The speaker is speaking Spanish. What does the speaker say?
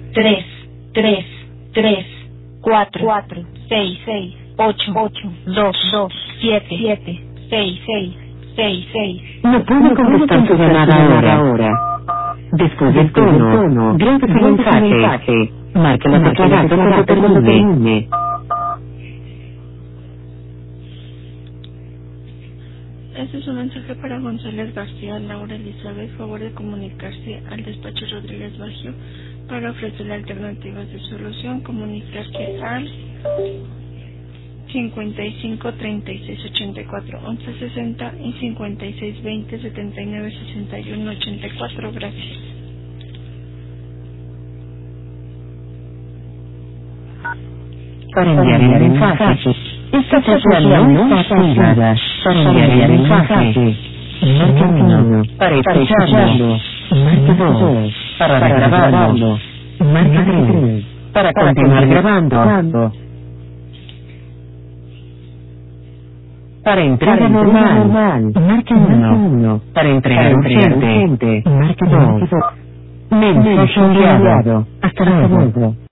3, 3, 3, 4, 4, 6, 6, 8, 8, 2, 2, 7, 7, 6, 6, 6, 6. No puede contestar su llamada ahora. Después del tono, grabe su mensaje. Marque la tecla gato cuando termine. Este es un mensaje para González García, Laura Elizabeth. Favor de comunicarse al despacho Rodríguez Baggio para ofrecerle alternativas de solución. Comunicarse al 55 36 84 11 60 y 56 20 79 61 84. Gracias. Para enviar el mensaje. Esta tecla no está activada. Para enviar el mensaje. Marca 1. Para escucharlo. Marca 2. Para grabarlo. Marca 3. Para continuar grabando. Para entrega normal. Marca 1. Para entrega urgente. Marca 2. Mensaje enviado. Hasta luego.